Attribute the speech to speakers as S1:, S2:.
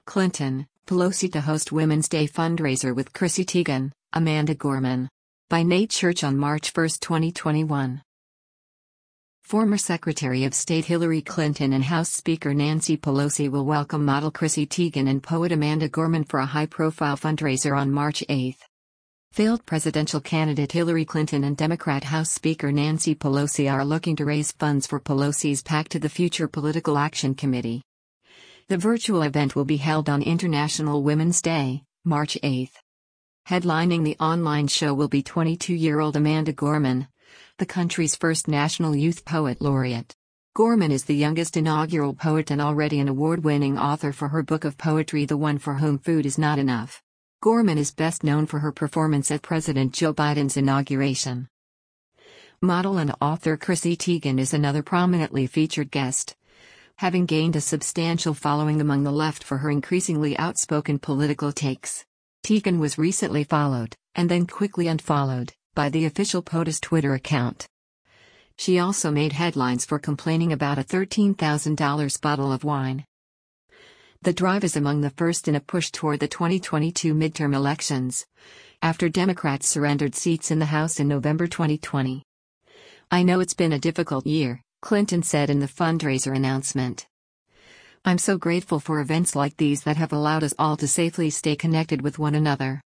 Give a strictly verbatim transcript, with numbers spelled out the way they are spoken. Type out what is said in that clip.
S1: Clinton, Pelosi to host Women's Day fundraiser with Chrissy Teigen, Amanda Gorman. By Nate Church on March first, twenty twenty-one. Former Secretary of State Hillary Clinton and House Speaker Nancy Pelosi will welcome model Chrissy Teigen and poet Amanda Gorman for a high-profile fundraiser on March eighth. Failed presidential candidate Hillary Clinton and Democrat House Speaker Nancy Pelosi are looking to raise funds for Pelosi's PAC to the Future Political Action Committee. The virtual event will be held on International Women's Day, March eighth. Headlining the online show will be twenty-two-year-old Amanda Gorman, the country's first National Youth Poet Laureate. Gorman is the youngest inaugural poet and already an award-winning author for her book of poetry The One for Whom Food Is Not Enough. Gorman is best known for her performance at President Joe Biden's inauguration. Model and author Chrissy Teigen is another prominently featured guest, having gained a substantial following among the left for her increasingly outspoken political takes. Teigen was recently followed, and then quickly unfollowed, by the official POTUS Twitter account. She also made headlines for complaining about a thirteen thousand dollars bottle of wine. The drive is among the first in a push toward the twenty twenty-two midterm elections, after Democrats surrendered seats in the House in November twenty twenty. "I know it's been a difficult year," Clinton said in the fundraiser announcement. "I'm so grateful for events like these that have allowed us all to safely stay connected with one another."